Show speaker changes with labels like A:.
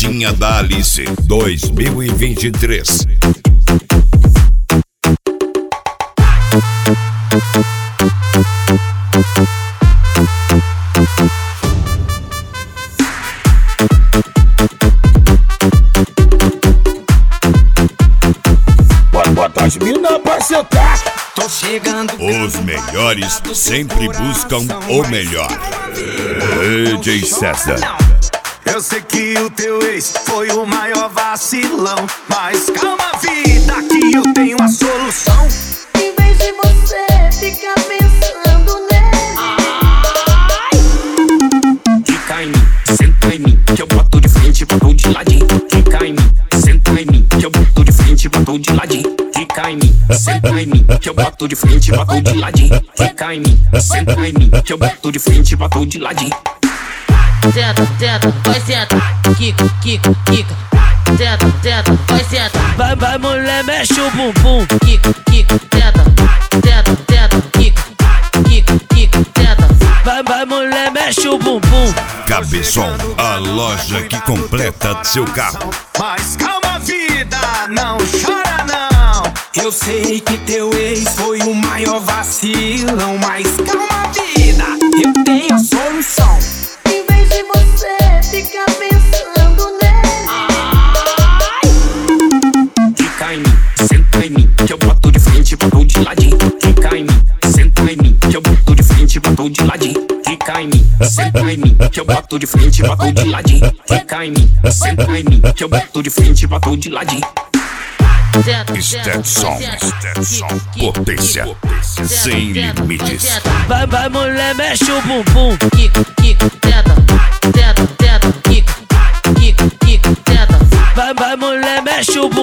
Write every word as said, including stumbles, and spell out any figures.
A: Festinha da Alice dois mil e vinte e três.
B: Bota as mina pra sentar.
C: Tô chegando.
A: Os melhores sempre buscam o melhor. D J César.
C: Eu sei que o teu ex foi o maior vacilão, mas calma, vida, que eu tenho a solução.
D: Em vez de você ficar pensando nele,
E: Fica em mim, senta em mim, que eu boto de frente, botou de ladinho. Fica em mim, senta em mim, que eu boto de frente, botou de ladinho. Fica em mim, senta em mim, que eu boto de frente, botou de ladinho. Fica em mim, senta em mim, que eu boto de frente, botou de ladinho.
F: Senta, senta, vai senta, quica, quica, quica. Senta, senta, vai senta. Vai, vai mulher, mexe o bumbum. Quica, quica, senta, senta, senta, quica, quica, quica, senta. Vai, vai mulher, mexe o bumbum.
A: Cabeção, a loja que completa seu carro.
C: Mas calma, vida, não chora não. Eu sei que teu ex foi o maior vacilão, mas calma, vida, eu tenho a solução.
D: em vez de você ficar pensando nele,
E: Fica em mim, senta em mim, que eu boto de frente, botou de ladinho. Fica em mim, senta em mim, que eu boto de frente, botou de ladinho. Fica em mim, senta em mim, que eu boto de frente, botou de ladinho. Fica em mim, senta em mim, que eu boto de frente, botou de ladinho.
A: Stetson, Stetson, potência sem limites.
F: Vai, vai mulher, mexe o bumbum. Quica, quica, senta, senta, senta, quica, quica, quica, senta. Vai, vai mulher, mexe o bumbum.